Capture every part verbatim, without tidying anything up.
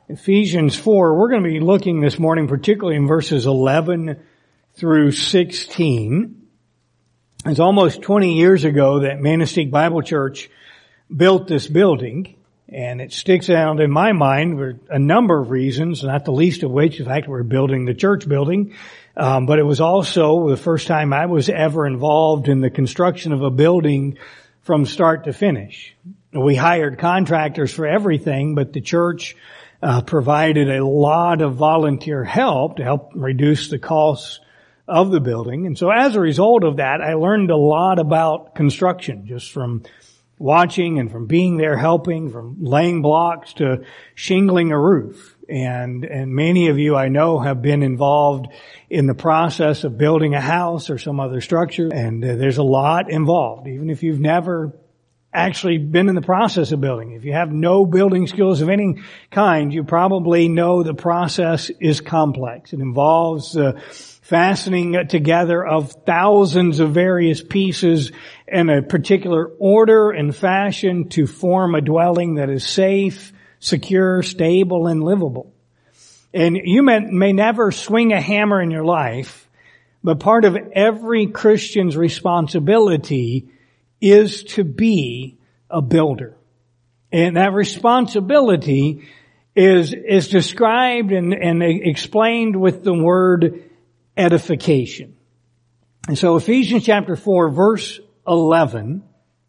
Ephesians four. We're going to be looking this morning particularly in verses eleven through sixteen. It's almost twenty years ago that Manistique Bible Church built this building, and it sticks out in my mind for a number of reasons, not the least of which the fact we're building the church building. Um, but it was also the first time I was ever involved in the construction of a building from start to finish. We hired contractors for everything, but the church uh, provided a lot of volunteer help to help reduce the costs of the building. And so as a result of that, I learned a lot about construction, just from watching and from being there helping, from laying blocks to shingling a roof. And, and many of you I know have been involved in the process of building a house or some other structure. And uh, there's a lot involved, even if you've never actually been in the process of building. If you have no building skills of any kind, you probably know the process is complex. It involves the fastening together of thousands of various pieces in a particular order and fashion to form a dwelling that is safe, secure, stable, and livable. And you may, may never swing a hammer in your life, but part of every Christian's responsibility is to be a builder. And that responsibility is, is described and, and explained with the word edification. And so Ephesians chapter four, verse eleven,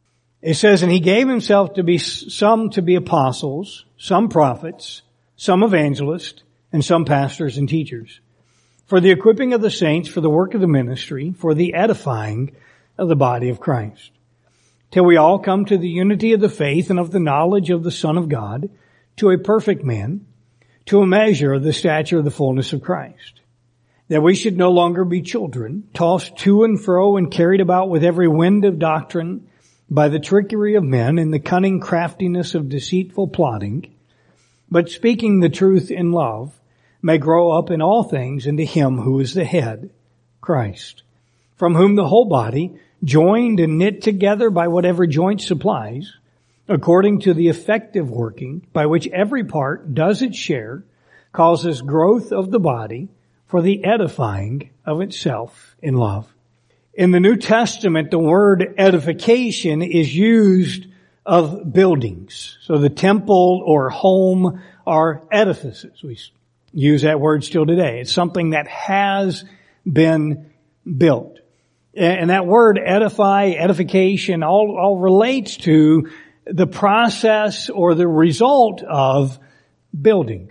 it says, "And he gave himself to be some to be apostles, some prophets, some evangelists, and some pastors and teachers, for the equipping of the saints, for the work of the ministry, for the edifying of the body of Christ, till we all come to the unity of the faith and of the knowledge of the Son of God, to a perfect man, to a measure of the stature of the fullness of Christ, that we should no longer be children, tossed to and fro and carried about with every wind of doctrine by the trickery of men and the cunning craftiness of deceitful plotting, but speaking the truth in love, may grow up in all things into him who is the head, Christ, from whom the whole body, joined and knit together by whatever joint supplies, according to the effective working by which every part does its share, causes growth of the body for the edifying of itself in love." In the New Testament, the word edification is used of buildings. So the temple or home are edifices. We use that word still today. It's something that has been built. And that word edify, edification, all, all relates to the process or the result of building.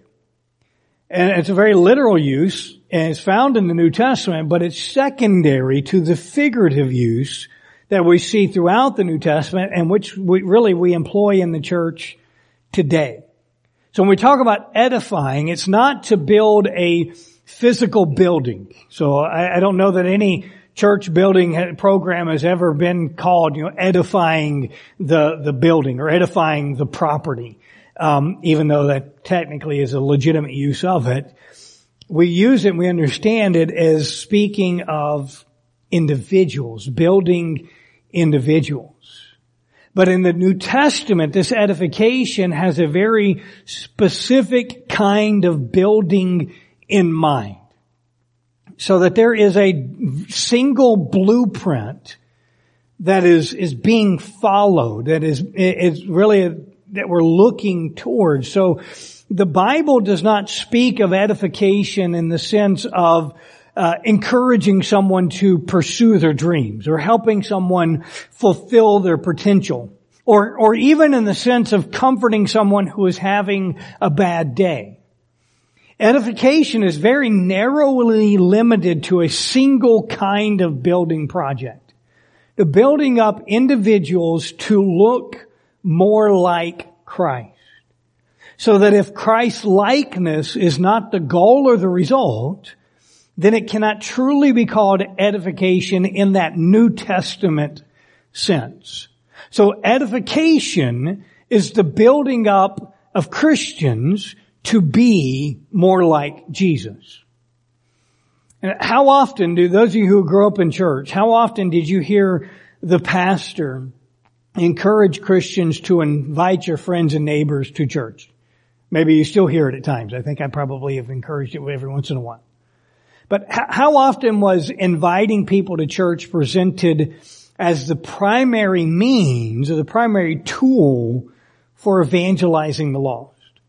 And it's a very literal use, and it's found in the New Testament, but it's secondary to the figurative use that we see throughout the New Testament and which we really we employ in the church today. So when we talk about edifying, it's not to build a physical building. So I, I don't know that any church building program has ever been called, you know, edifying the, the building or edifying the property. Um, even though that technically is a legitimate use of it, we use it and we understand it as speaking of individuals, building individuals. But in the New Testament, this edification has a very specific kind of building in mind. So that there is a single blueprint that is, is being followed, that is, is really a, that we're looking towards. So the Bible does not speak of edification in the sense of uh, encouraging someone to pursue their dreams or helping someone fulfill their potential, or or even in the sense of comforting someone who is having a bad day. Edification is very narrowly limited to a single kind of building project. The building up individuals to look more like Christ. So that if Christ's likeness is not the goal or the result, then it cannot truly be called edification in that New Testament sense. So edification is the building up of Christians to be more like Jesus. And how often do those of you who grew up in church, how often did you hear the pastor encourage Christians to invite your friends and neighbors to church? Maybe you still hear it at times. I think I probably have encouraged it every once in a while. But how often was inviting people to church presented as the primary means or the primary tool for evangelizing the lost?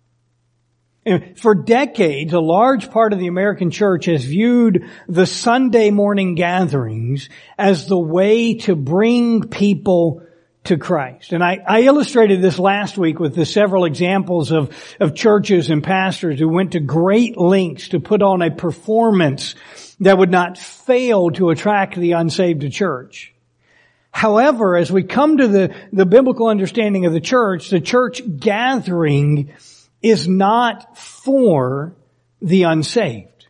And for decades, a large part of the American church has viewed the Sunday morning gatherings as the way to bring people to Christ. And I, I illustrated this last week with the several examples of, of churches and pastors who went to great lengths to put on a performance that would not fail to attract the unsaved to church. However, as we come to the, the biblical understanding of the church, the church gathering is not for the unsaved.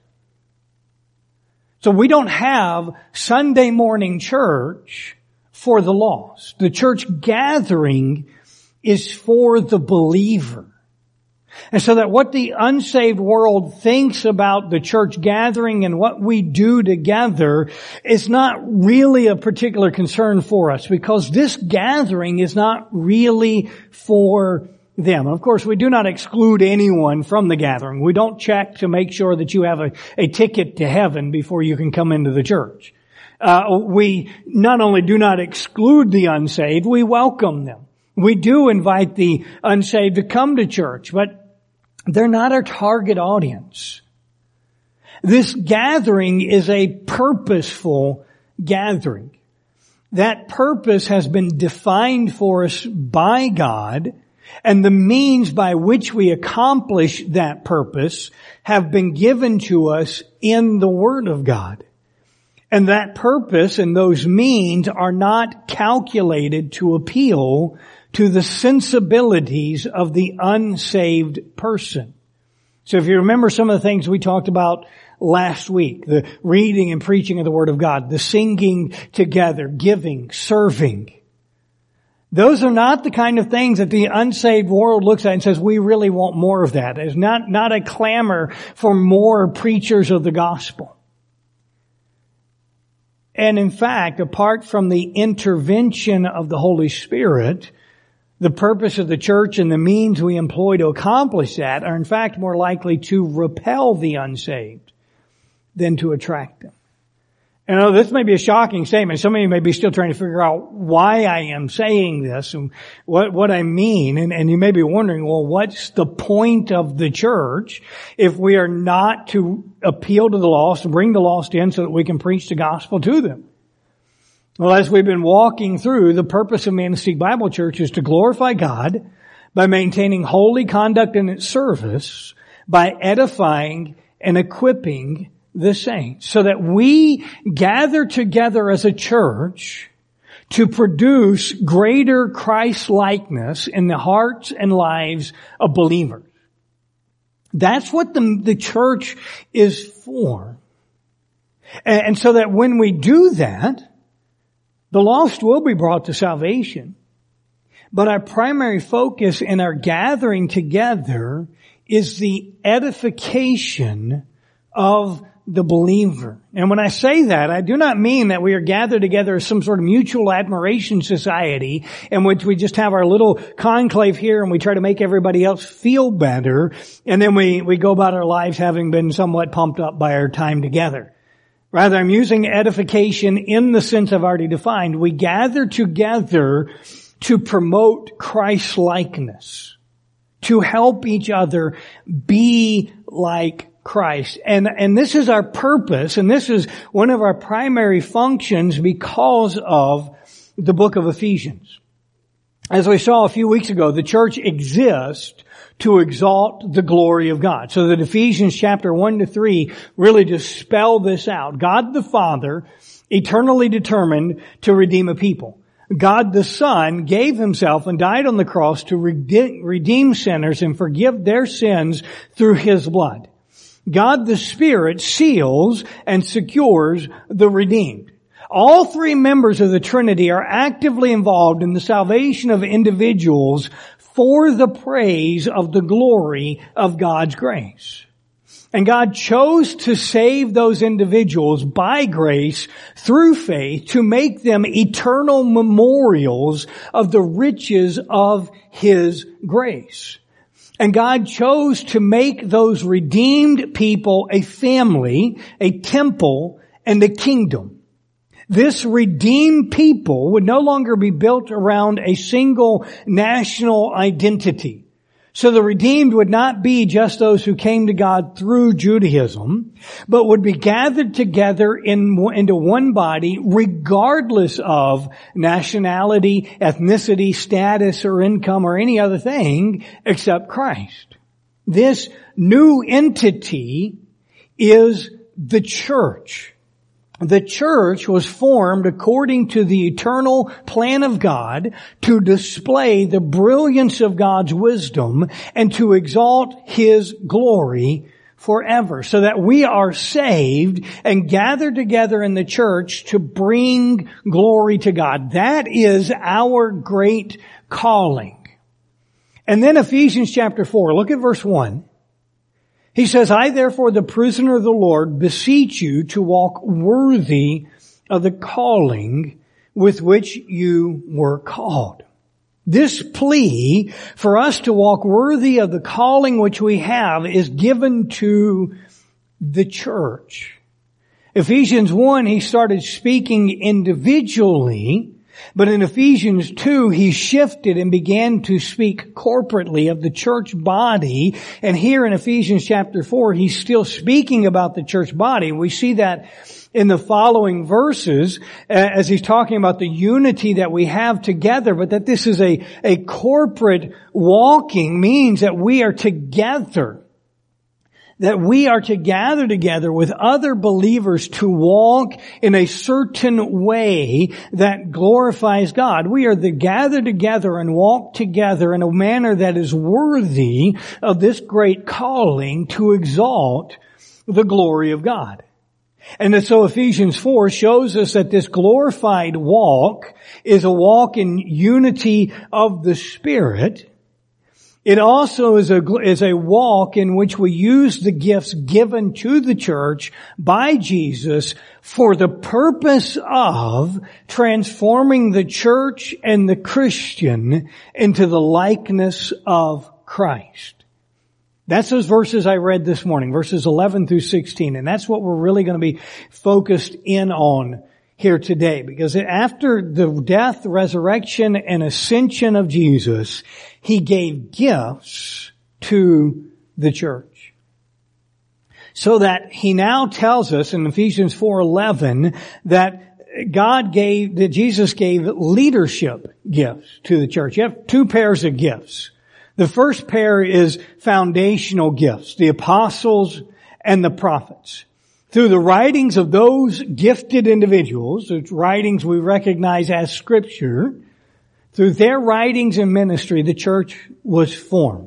So we don't have Sunday morning church for the lost. The church gathering is for the believer. And so that what the unsaved world thinks about the church gathering and what we do together is not really a particular concern for us, because this gathering is not really for them. Of course, we do not exclude anyone from the gathering. We don't check to make sure that you have a, a ticket to heaven before you can come into the church. Uh, we not only do not exclude the unsaved, we welcome them. We do invite the unsaved to come to church, but they're not our target audience. This gathering is a purposeful gathering. That purpose has been defined for us by God, and the means by which we accomplish that purpose have been given to us in the Word of God. And that purpose and those means are not calculated to appeal to the sensibilities of the unsaved person. So if you remember some of the things we talked about last week, the reading and preaching of the Word of God, the singing together, giving, serving, those are not the kind of things that the unsaved world looks at and says, we really want more of that. It's not, not a clamor for more preachers of the gospel. And in fact, apart from the intervention of the Holy Spirit, the purpose of the church and the means we employ to accomplish that are in fact more likely to repel the unsaved than to attract them. And I know this may be a shocking statement. Some of you may be still trying to figure out why I am saying this and what, what I mean. And, and you may be wondering, well, what's the point of the church if we are not to appeal to the lost and bring the lost in so that we can preach the gospel to them? Well, as we've been walking through, the purpose of Manistique Bible Church is to glorify God by maintaining holy conduct in its service, by edifying and equipping the saints, so that we gather together as a church to produce greater Christ-likeness in the hearts and lives of believers. That's what the, the church is for. And, and so that when we do that, the lost will be brought to salvation. But our primary focus in our gathering together is the edification of the believer. And when I say that, I do not mean that we are gathered together as some sort of mutual admiration society in which we just have our little conclave here and we try to make everybody else feel better, and then we, we go about our lives having been somewhat pumped up by our time together. Rather, I'm using edification in the sense I've already defined. We gather together to promote Christ-likeness, to help each other be like Christ. And, and this is our purpose, and this is one of our primary functions because of the book of Ephesians. As we saw a few weeks ago, the church exists to exalt the glory of God. So that Ephesians chapter one to three really just spell this out. God the Father eternally determined to redeem a people. God the Son gave Himself and died on the cross to redeem sinners and forgive their sins through His blood. God the Spirit seals and secures the redeemed. All three members of the Trinity are actively involved in the salvation of individuals for the praise of the glory of God's grace. And God chose to save those individuals by grace through faith to make them eternal memorials of the riches of His grace. And God chose to make those redeemed people a family, a temple, and a kingdom. This redeemed people would no longer be built around a single national identity. So the redeemed would not be just those who came to God through Judaism, but would be gathered together in, into one body regardless of nationality, ethnicity, status, or income, or any other thing except Christ. This new entity is the church. The church was formed according to the eternal plan of God to display the brilliance of God's wisdom and to exalt His glory forever, so that we are saved and gathered together in the church to bring glory to God. That is our great calling. And then Ephesians chapter four, look at verse one. He says, I therefore, the prisoner of the Lord, beseech you to walk worthy of the calling with which you were called. This plea for us to walk worthy of the calling which we have is given to the church. Ephesians one, he started speaking individually, but in Ephesians two, he shifted and began to speak corporately of the church body. And here in Ephesians chapter four, he's still speaking about the church body. We see that in the following verses as he's talking about the unity that we have together, but that this is a, a corporate walking means that we are together. That we are to gather together with other believers to walk in a certain way that glorifies God. We are to gather together and walk together in a manner that is worthy of this great calling to exalt the glory of God. And so Ephesians four shows us that this glorified walk is a walk in unity of the Spirit. It also is a, is a walk in which we use the gifts given to the church by Jesus for the purpose of transforming the church and the Christian into the likeness of Christ. That's those verses I read this morning, verses eleven through sixteen, and that's what we're really going to be focused in on here today, because after the death, resurrection, and ascension of Jesus, He gave gifts to the church. So that He now tells us in Ephesians four eleven that God gave, that Jesus gave leadership gifts to the church. You have two pairs of gifts. The first pair is foundational gifts, the apostles and the prophets. Through the writings of those gifted individuals, the writings we recognize as Scripture, through their writings and ministry, the church was formed.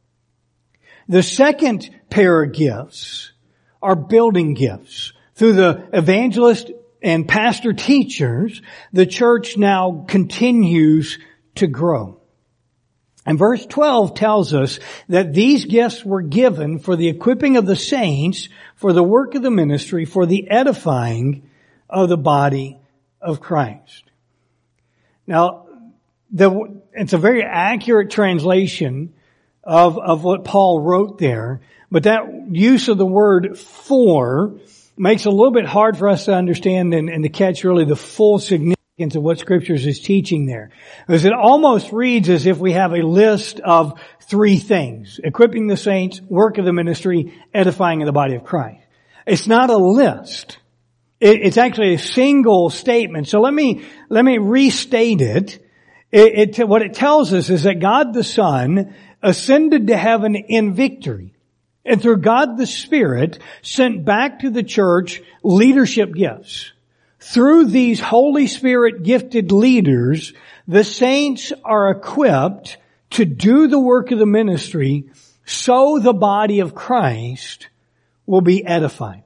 The second pair of gifts are building gifts. Through the evangelist and pastor teachers, the church now continues to grow. And verse twelve tells us that these gifts were given for the equipping of the saints, for the work of the ministry, for the edifying of the body of Christ. Now, the, it's a very accurate translation of, of what Paul wrote there, but that use of the word for makes it a little bit hard for us to understand and, and to catch really the full significance of what Scriptures is teaching there. Because it almost reads as if we have a list of three things: equipping the saints, work of the ministry, edifying of the body of Christ. It's not a list. It, it's actually a single statement. So let me, let me restate it. It, it. What it tells us is that God the Son ascended to heaven in victory, and through God the Spirit sent back to the church leadership gifts. Through these Holy Spirit gifted leaders, the saints are equipped to do the work of the ministry so the body of Christ will be edified.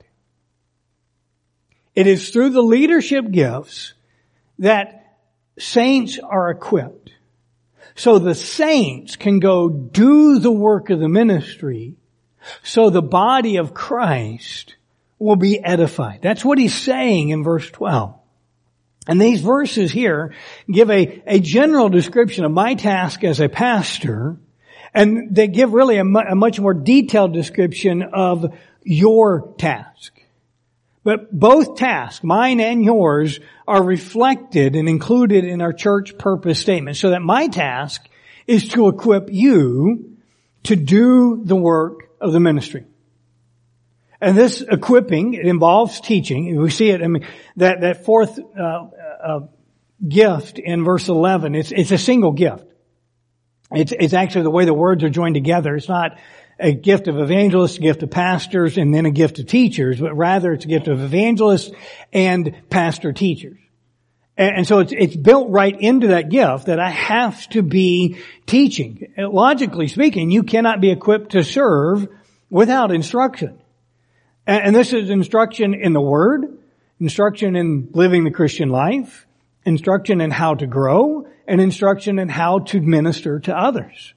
It is through the leadership gifts that saints are equipped. So the saints can go do the work of the ministry so the body of Christ will be edified. That's what he's saying in verse twelve. And these verses here give a, a general description of my task as a pastor And they give really a, mu- a much more detailed description of your task. But both tasks, mine and yours, are reflected and included in our church purpose statement. So that my task is to equip you to do the work of the ministry. And this equipping, it involves teaching. We see it, I mean, that, that fourth uh, uh, gift in verse eleven, it's, it's a single gift. It's, it's actually the way the words are joined together. It's not a gift of evangelists, a gift of pastors, and then a gift of teachers, but rather it's a gift of evangelists and pastor teachers. And, and so it's, it's built right into that gift that I have to be teaching. Logically speaking, you cannot be equipped to serve without instruction. And, and this is instruction in the Word, instruction in living the Christian life, instruction in how to grow, and instruction in how to minister to others.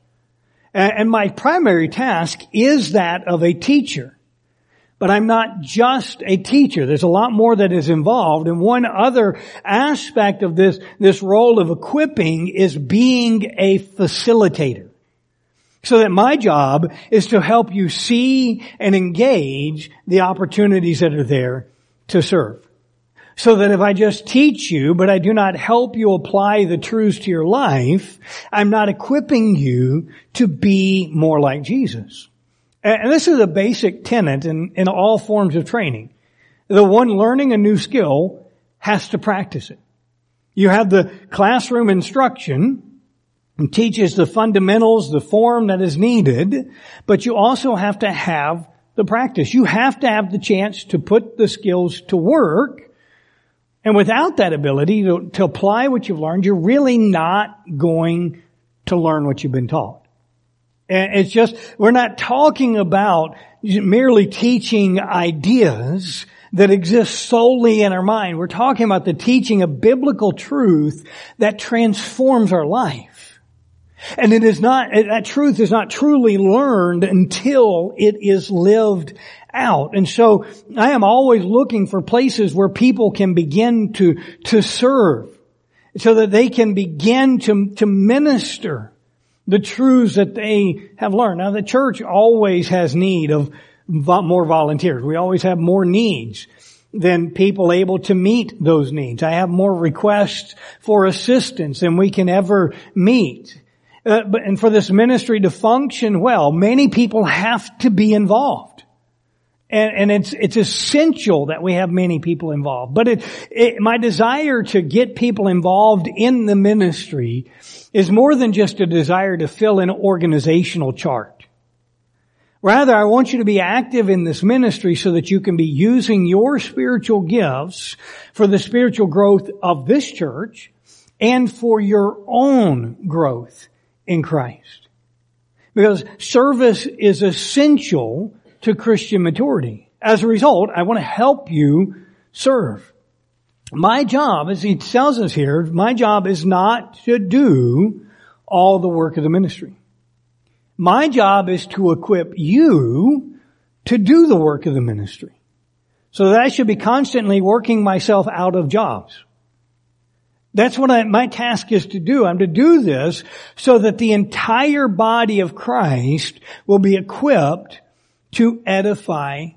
And my primary task is that of a teacher. But I'm not just a teacher. There's a lot more that is involved. And one other aspect of this, this role of equipping is being a facilitator. So that my job is to help you see and engage the opportunities that are there to serve. So that if I just teach you, but I do not help you apply the truths to your life, I'm not equipping you to be more like Jesus. And this is a basic tenet in, in all forms of training. The one learning a new skill has to practice it. You have the classroom instruction and teaches the fundamentals, the form that is needed, but you also have to have the practice. You have to have the chance to put the skills to work. And without that ability to, to apply what you've learned, you're really not going to learn what you've been taught. And it's just, we're not talking about merely teaching ideas that exist solely in our mind. We're talking about the teaching of biblical truth that transforms our life. And it is not, that truth is not truly learned until it is lived out. And so I am always looking for places where people can begin to, to serve so that they can begin to, to minister the truths that they have learned. Now the church always has need of vo- more volunteers. We always have more needs than people able to meet those needs. I have more requests for assistance than we can ever meet. Uh, but, and for this ministry to function well, many people have to be involved. And, and it's, it's essential that we have many people involved. But it, it, my desire to get people involved in the ministry is more than just a desire to fill an organizational chart. Rather, I want you to be active in this ministry so that you can be using your spiritual gifts for the spiritual growth of this church and for your own growth in Christ. Because service is essential to Christian maturity. As a result, I want to help you serve. My job, as he tells us here, my job is not to do all the work of the ministry. My job is to equip you to do the work of the ministry. So that I should be constantly working myself out of jobs. That's what I, my task is to do. I'm to do this so that the entire body of Christ will be equipped to edify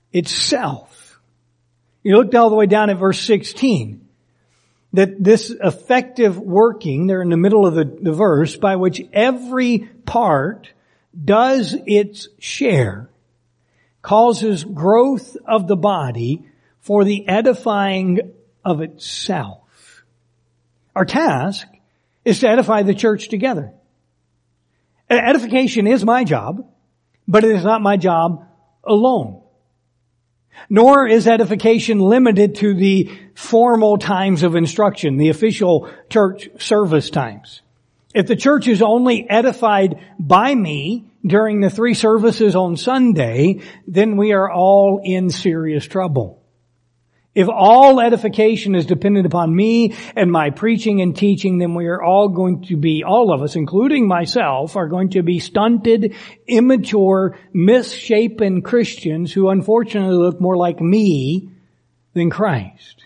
itself. You looked all the way down at verse sixteen. That this effective working, there in the middle of the, the verse, by which every part does its share, causes growth of the body for the edifying of itself. Our task is to edify the church together. Edification is my job, but it is not my job alone. Nor is edification limited to the formal times of instruction, the official church service times. If the church is only edified by me during the three services on Sunday, then we are all in serious trouble. If all edification is dependent upon me and my preaching and teaching, then we are all going to be, all of us, including myself, are going to be stunted, immature, misshapen Christians who unfortunately look more like me than Christ.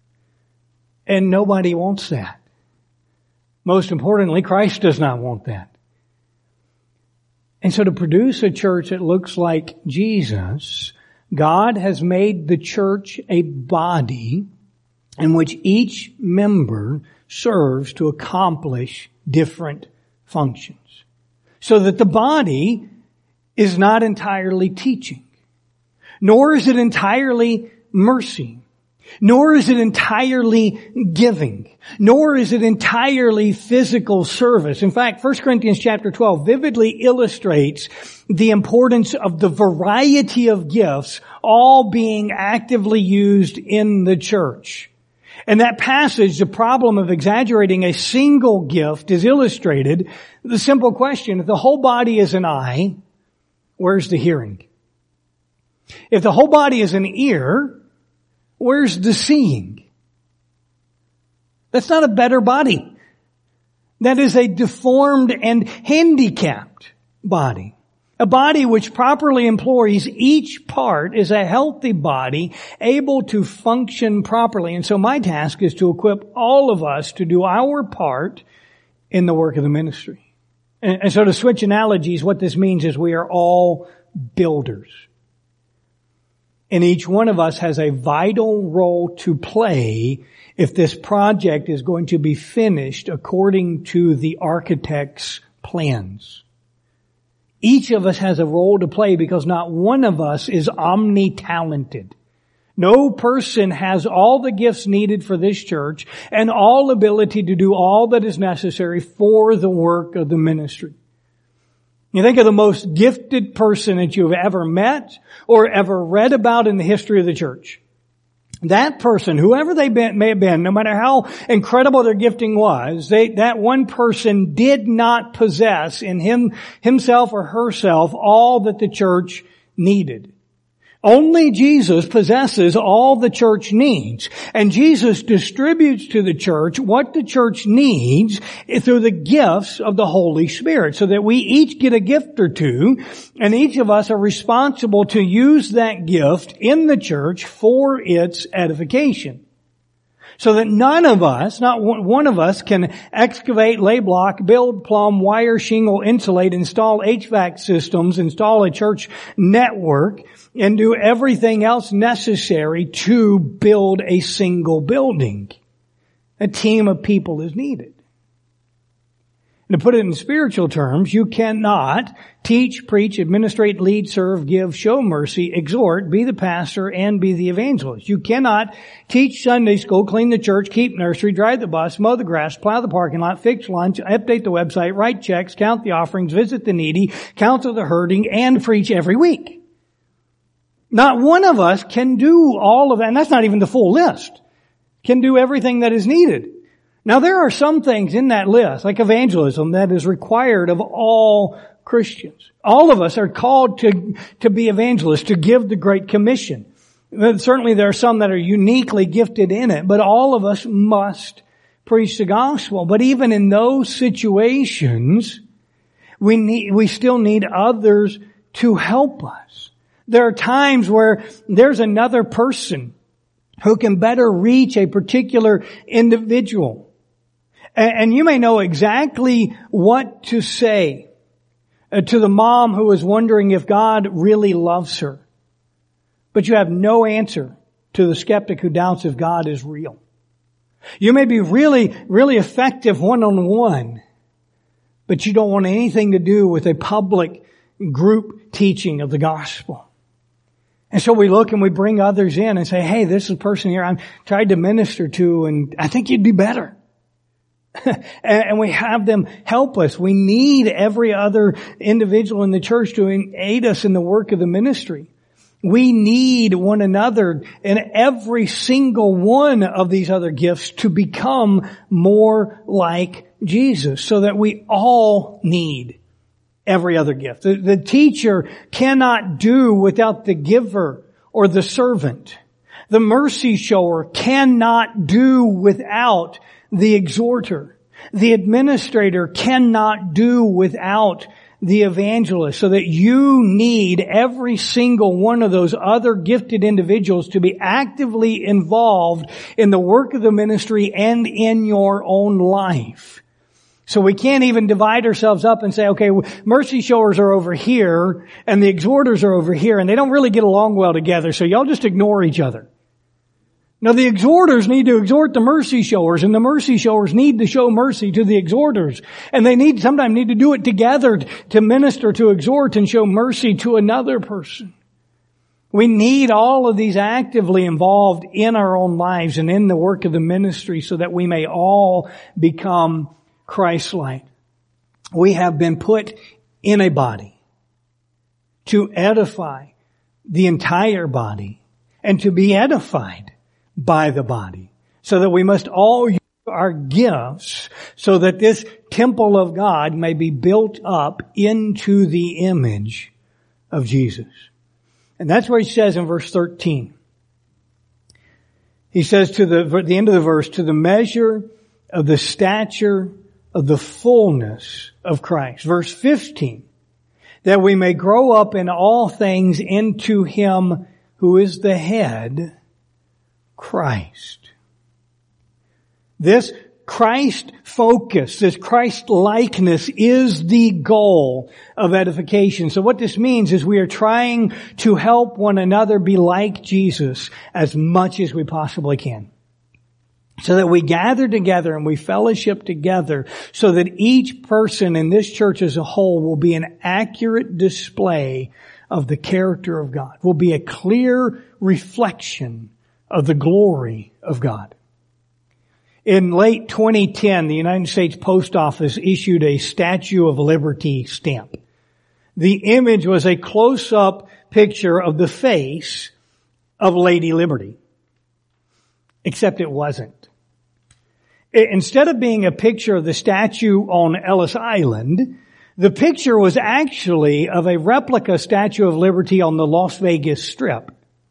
And nobody wants that. Most importantly, Christ does not want that. And so to produce a church that looks like Jesus, God has made the church a body in which each member serves to accomplish different functions. So that the body is not entirely teaching, nor is it entirely mercy, nor is it entirely giving, nor is it entirely physical service. In fact, First Corinthians chapter twelve vividly illustrates the importance of the variety of gifts all being actively used in the church. In that passage, the problem of exaggerating a single gift is illustrated. The simple question, if the whole body is an eye, where's the hearing? If the whole body is an ear, where's the seeing? That's not a better body. That is a deformed and handicapped body. A body which properly employs each part is a healthy body able to function properly. And so my task is to equip all of us to do our part in the work of the ministry. And, and so to switch analogies, what this means is we are all builders. And each one of us has a vital role to play if this project is going to be finished according to the architect's plans. Each of us has a role to play because not one of us is omni-talented. No person has all the gifts needed for this church and all ability to do all that is necessary for the work of the ministry. You think of the most gifted person that you've ever met or ever read about in the history of the church. That person, whoever they been, may have been, no matter how incredible their gifting was, they, that one person did not possess in him, himself or herself all that the church needed. Only Jesus possesses all the church needs. And Jesus distributes to the church what the church needs through the gifts of the Holy Spirit, so that we each get a gift or two, and each of us are responsible to use that gift in the church for its edification. So that none of us, not one of us, can excavate, lay block, build, plumb, wire, shingle, insulate, install H V A C systems, install a church network, and do everything else necessary to build a single building. A team of people is needed. And to put it in spiritual terms, you cannot teach, preach, administrate, lead, serve, give, show mercy, exhort, be the pastor, and be the evangelist. You cannot teach Sunday school, clean the church, keep nursery, drive the bus, mow the grass, plow the parking lot, fix lunch, update the website, write checks, count the offerings, visit the needy, counsel the hurting, and preach every week. Not one of us can do all of that, and that's not even the full list, can do everything that is needed. Now there are some things in that list, like evangelism, that is required of all Christians. All of us are called to, to be evangelists, to give the Great Commission. Certainly there are some that are uniquely gifted in it, but all of us must preach the gospel. But even in those situations, we need, we still need others to help us. There are times where there's another person who can better reach a particular individual. And you may know exactly what to say to the mom who is wondering if God really loves her. But you have no answer to the skeptic who doubts if God is real. You may be really, really effective one-on-one, but you don't want anything to do with a public group teaching of the gospel. And so we look and we bring others in and say, hey, this is a person here I'm tried to minister to, and I think you'd be better. And we have them help us. We need every other individual in the church to aid us in the work of the ministry. We need one another and every single one of these other gifts to become more like Jesus, so that we all need every other gift. The, the teacher cannot do without the giver or the servant. The mercy shower cannot do without the exhorter. The administrator cannot do without the evangelist, so that you need every single one of those other gifted individuals to be actively involved in the work of the ministry and in your own life. So we can't even divide ourselves up and say, okay, mercy showers are over here and the exhorters are over here, and they don't really get along well together, so y'all just ignore each other. Now the exhorters need to exhort the mercy showers, and the mercy showers need to show mercy to the exhorters. And they need, sometimes need to do it together to minister, to exhort, and show mercy to another person. We need all of these actively involved in our own lives and in the work of the ministry so that we may all become Christ-like. We have been put in a body to edify the entire body and to be edified by the body, so that we must all use our gifts so that this temple of God may be built up into the image of Jesus. And that's what he says in verse thirteen. He says to the, at the end of the verse, to the measure of the stature of the fullness of Christ. Verse fifteen, that we may grow up in all things into Him who is the head, Christ. This Christ focus, this Christ likeness is the goal of edification. So what this means is we are trying to help one another be like Jesus as much as we possibly can. So that we gather together and we fellowship together so that each person in this church as a whole will be an accurate display of the character of God, will be a clear reflection of the glory of God. In late twenty ten, the United States Post Office issued a Statue of Liberty stamp. The image was a close-up picture of the face of Lady Liberty. Except it wasn't. Instead of being a picture of the statue on Ellis Island, the picture was actually of a replica Statue of Liberty on the Las Vegas Strip.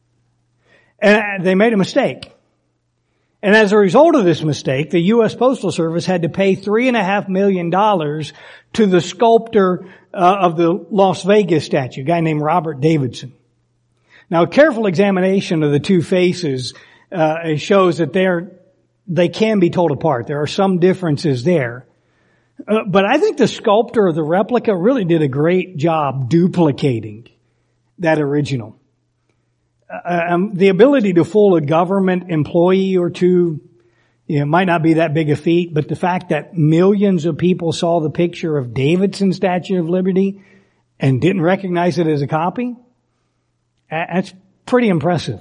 And they made a mistake. And as a result of this mistake, the U S Postal Service had to pay three and a half million dollars to the sculptor uh, of the Las Vegas statue, a guy named Robert Davidson. Now, a careful examination of the two faces uh, shows that they're they can be told apart. There are some differences there. Uh, but I think the sculptor of the replica really did a great job duplicating that original. Uh, um, the ability to fool a government employee or two, you know, might not be that big a feat, but the fact that millions of people saw the picture of Davidson's Statue of Liberty and didn't recognize it as a copy, that's pretty impressive.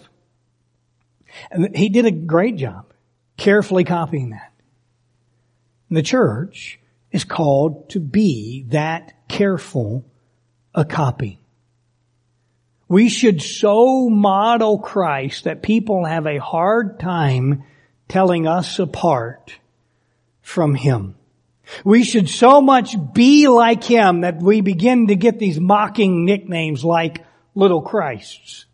And he did a great job carefully copying that. And the church is called to be that careful a copy. We should so model Christ that people have a hard time telling us apart from Him. We should so much be like Him that we begin to get these mocking nicknames like little Christs.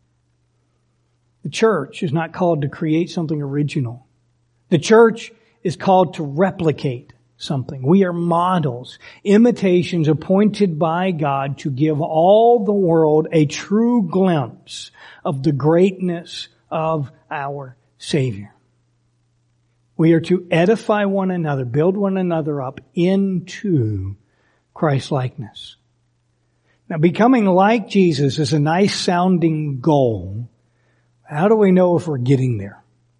The church is not called to create something original. The church is called to replicate something. We are models, imitations appointed by God to give all the world a true glimpse of the greatness of our Savior. We are to edify one another, build one another up into Christ-likeness. Now, becoming like Jesus is a nice sounding goal. How do we know if we're getting there?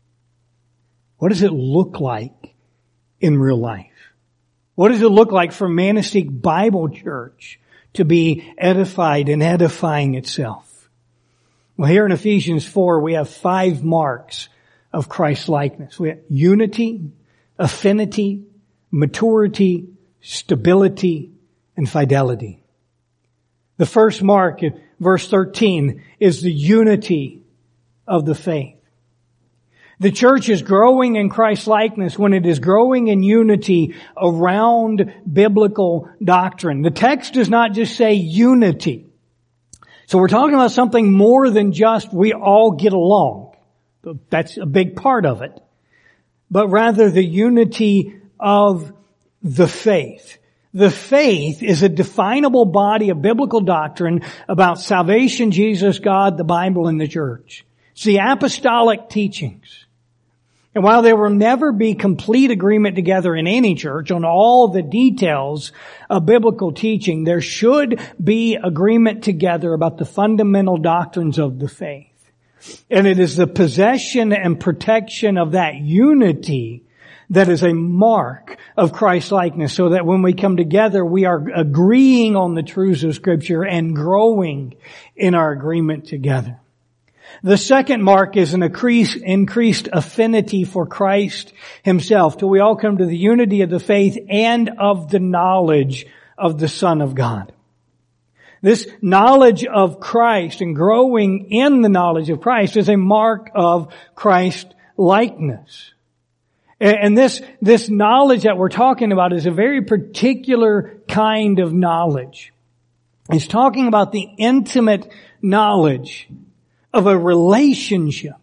What does it look like in real life? What does it look like for Manistic Bible Church to be edified and edifying itself? Well, here in Ephesians four, we have five marks of Christ-likeness. We have unity, affinity, maturity, stability, and fidelity. The first mark in verse thirteen is the unity of the faith. The church is growing in Christ-likeness when it is growing in unity around biblical doctrine. The text does not just say unity. So we're talking about something more than just we all get along. That's a big part of it. But rather the unity of the faith. The faith is a definable body of biblical doctrine about salvation, Jesus, God, the Bible, and the church. It's the apostolic teachings. And while there will never be complete agreement together in any church on all the details of biblical teaching, there should be agreement together about the fundamental doctrines of the faith. And it is the possession and protection of that unity that is a mark of Christ-likeness, so that when we come together, we are agreeing on the truths of Scripture and growing in our agreement together. The second mark is an increased, increased affinity for Christ Himself, till we all come to the unity of the faith and of the knowledge of the Son of God. This knowledge of Christ and growing in the knowledge of Christ is a mark of Christ-likeness. And this, this knowledge that we're talking about is a very particular kind of knowledge. It's talking about the intimate knowledge of a relationship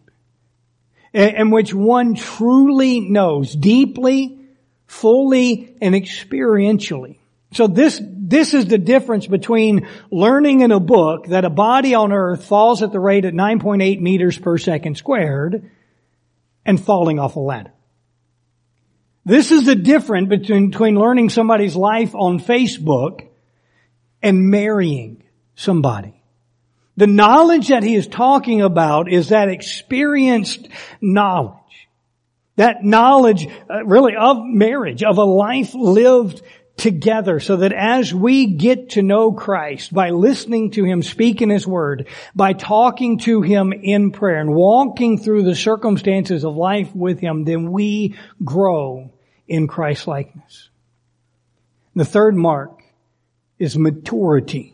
in which one truly knows deeply, fully, and experientially. So this, this is the difference between learning in a book that a body on earth falls at the rate of nine point eight meters per second squared and falling off a ladder. This is the difference between, between learning somebody's life on Facebook and marrying somebody. The knowledge that he is talking about is that experienced knowledge. That knowledge uh, really of marriage, of a life lived together, so that as we get to know Christ by listening to Him speak in His Word, by talking to Him in prayer and walking through the circumstances of life with Him, then we grow in Christ-likeness. The third mark is maturity.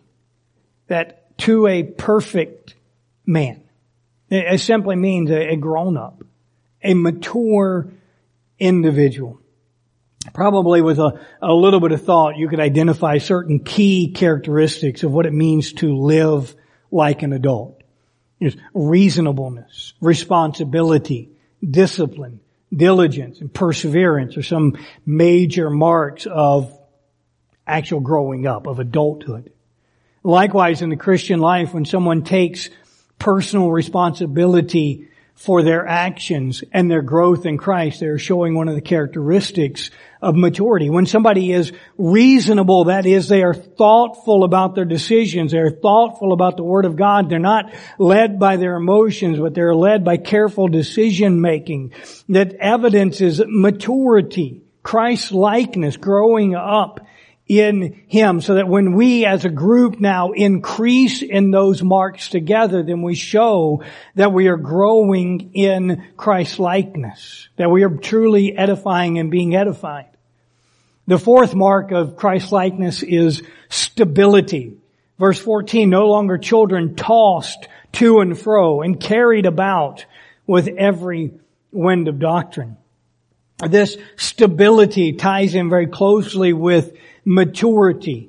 That to a perfect man. It simply means a grown-up, a mature individual. Probably with a, a little bit of thought, you could identify certain key characteristics of what it means to live like an adult. There's reasonableness, responsibility, discipline, diligence, and perseverance are some major marks of actual growing up, of adulthood. Likewise, in the Christian life, when someone takes personal responsibility for their actions and their growth in Christ, they're showing one of the characteristics of maturity. When somebody is reasonable, that is, they are thoughtful about their decisions, they're thoughtful about the Word of God, they're not led by their emotions, but they're led by careful decision making. That evidences maturity, Christ-likeness, growing up in Him, so that when we as a group now increase in those marks together, then we show that we are growing in Christ-likeness, that we are truly edifying and being edified. The fourth mark of Christ-likeness is stability. Verse fourteen, no longer children tossed to and fro and carried about with every wind of doctrine. This stability ties in very closely with maturity.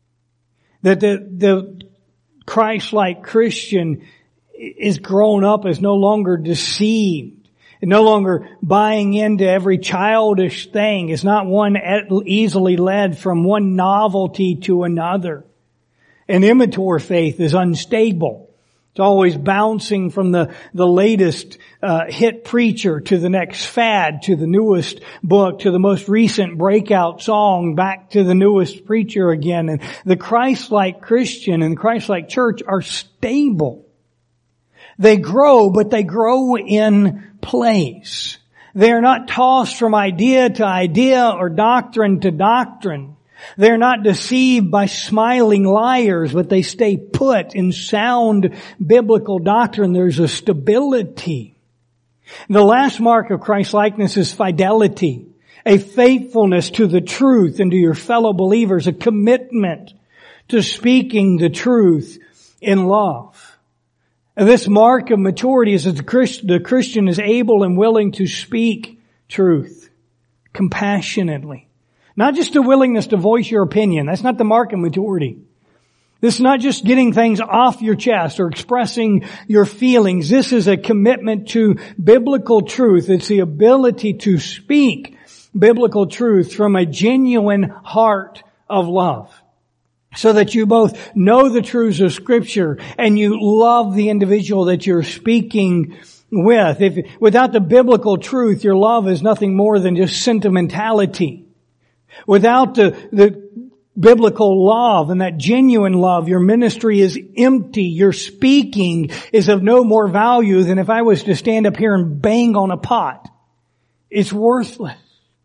That the, the Christ-like Christian is grown up, is no longer deceived, and no longer buying into every childish thing, is not one easily led from one novelty to another. An immature faith is unstable. It's always bouncing from the, the latest uh, hit preacher to the next fad, to the newest book, to the most recent breakout song, back to the newest preacher again. And the Christ-like Christian and the Christ-like church are stable. They grow, but they grow in place. They are not tossed from idea to idea or doctrine to doctrine. They're not deceived by smiling liars, but they stay put in sound biblical doctrine. There's a stability. The last mark of Christ-likeness is fidelity, a faithfulness to the truth and to your fellow believers, a commitment to speaking the truth in love. And this mark of maturity is that the Christ, the Christian is able and willing to speak truth compassionately. Not just a willingness to voice your opinion. That's not the mark of maturity. This is not just getting things off your chest or expressing your feelings. This is a commitment to biblical truth. It's the ability to speak biblical truth from a genuine heart of love, so that you both know the truths of Scripture and you love the individual that you're speaking with. If, without the biblical truth, your love is nothing more than just sentimentality. Without the, the biblical love and that genuine love, your ministry is empty. Your speaking is of no more value than if I was to stand up here and bang on a pot. It's worthless.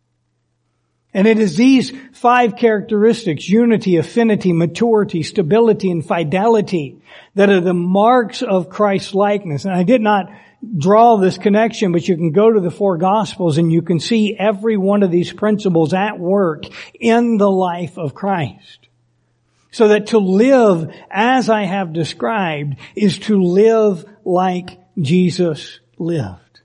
And it is these five characteristics, unity, affinity, maturity, stability, and fidelity, that are the marks of Christ's likeness. And I did not draw this connection, but you can go to the four Gospels and you can see every one of these principles at work in the life of Christ. So that to live as I have described is to live like Jesus lived.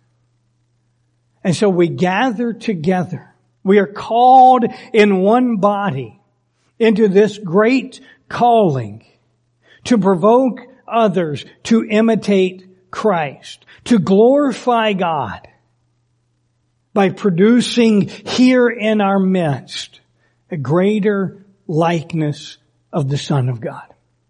And so we gather together. We are called in one body into this great calling to provoke others to imitate Christ, to glorify God by producing here in our midst a greater likeness of the Son of God.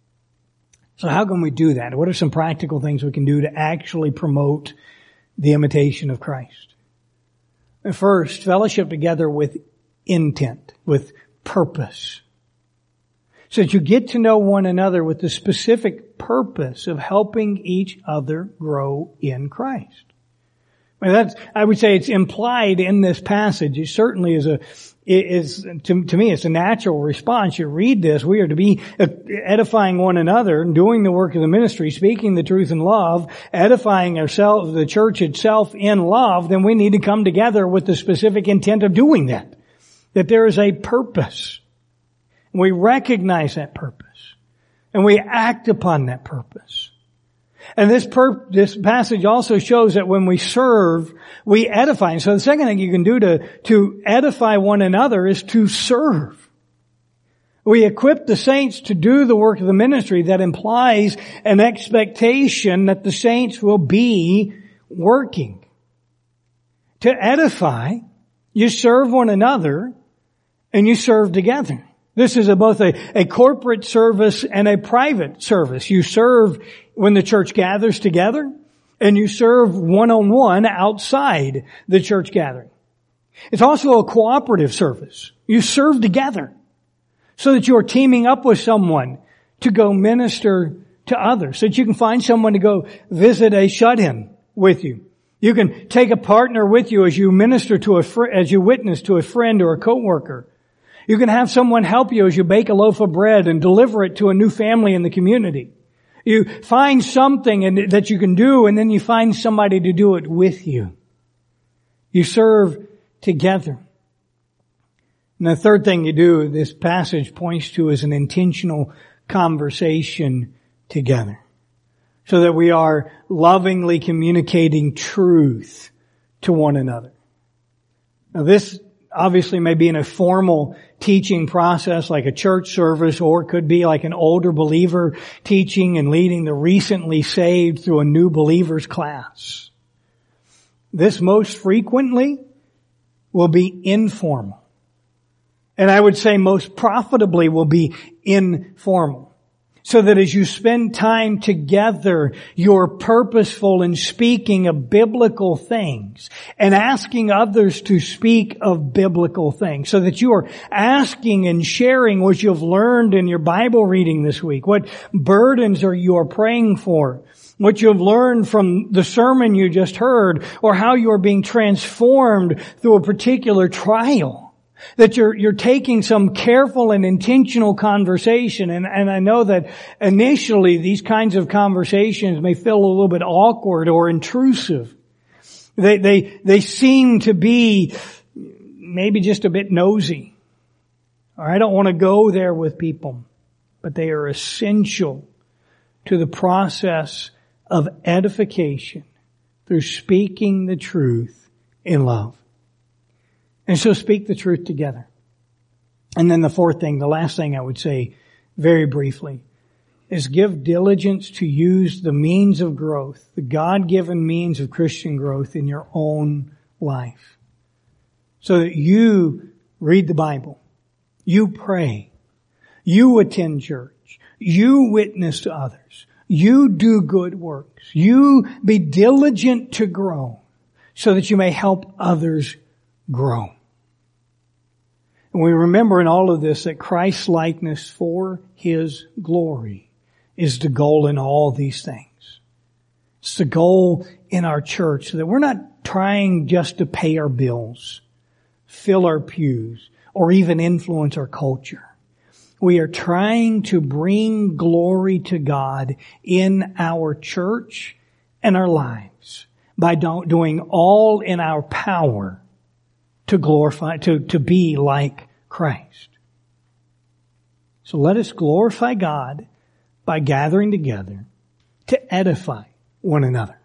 So how can we do that? What are some practical things we can do to actually promote the imitation of Christ? First, fellowship together with intent, with purpose. So that you get to know one another with the specific purpose of helping each other grow in Christ. I mean, that's, I would say it's implied in this passage. It certainly is a, is, to, to me, it's a natural response. You read this, we are to be edifying one another, doing the work of the ministry, speaking the truth in love, edifying ourselves, the church itself in love, then we need to come together with the specific intent of doing that. That there is a purpose. We recognize that purpose. And we act upon that purpose. And this per- this passage also shows that when we serve, we edify. And so the second thing you can do to, to edify one another is to serve. We equip the saints to do the work of the ministry. That implies an expectation that the saints will be working. To edify, you serve one another and you serve together. This is a, both a, a corporate service and a private service. You serve when the church gathers together, and you serve one-on-one outside the church gathering. It's also a cooperative service. You serve together so that you are teaming up with someone to go minister to others, so that you can find someone to go visit a shut-in with you. You can take a partner with you as you minister to a fr- as you witness to a friend or a coworker. You can have someone help you as you bake a loaf of bread and deliver it to a new family in the community. You find something and that you can do, and then you find somebody to do it with you. You serve together. And the third thing you do, this passage points to, is an intentional conversation together. So that we are lovingly communicating truth to one another. Now this obviously may be in a formal teaching process like a church service, or it could be like an older believer teaching and leading the recently saved through a new believers class. This most frequently will be informal. And I would say most profitably will be informal. So that as you spend time together, you're purposeful in speaking of biblical things and asking others to speak of biblical things. So that you are asking and sharing what you've learned in your Bible reading this week. What burdens are you are praying for? What you have learned from the sermon you just heard, or how you are being transformed through a particular trial. That you're, you're taking some careful and intentional conversation. And, and I know that initially these kinds of conversations may feel a little bit awkward or intrusive. They, they, they seem to be maybe just a bit nosy. Or I don't want to go there with people. But they are essential to the process of edification through speaking the truth in love. And so speak the truth together. And then the fourth thing, the last thing I would say very briefly, is give diligence to use the means of growth, the God-given means of Christian growth in your own life. So that you read the Bible, you pray, you attend church, you witness to others, You do good works. You be diligent to grow so that you may help others grow. And we remember in all of this that Christ's likeness for His glory is the goal in all these things. It's the goal in our church, so that we're not trying just to pay our bills, fill our pews, or even influence our culture. We are trying to bring glory to God in our church and our lives by doing all in our power to glorify, to, to be like Christ. So let us glorify God by gathering together to edify one another.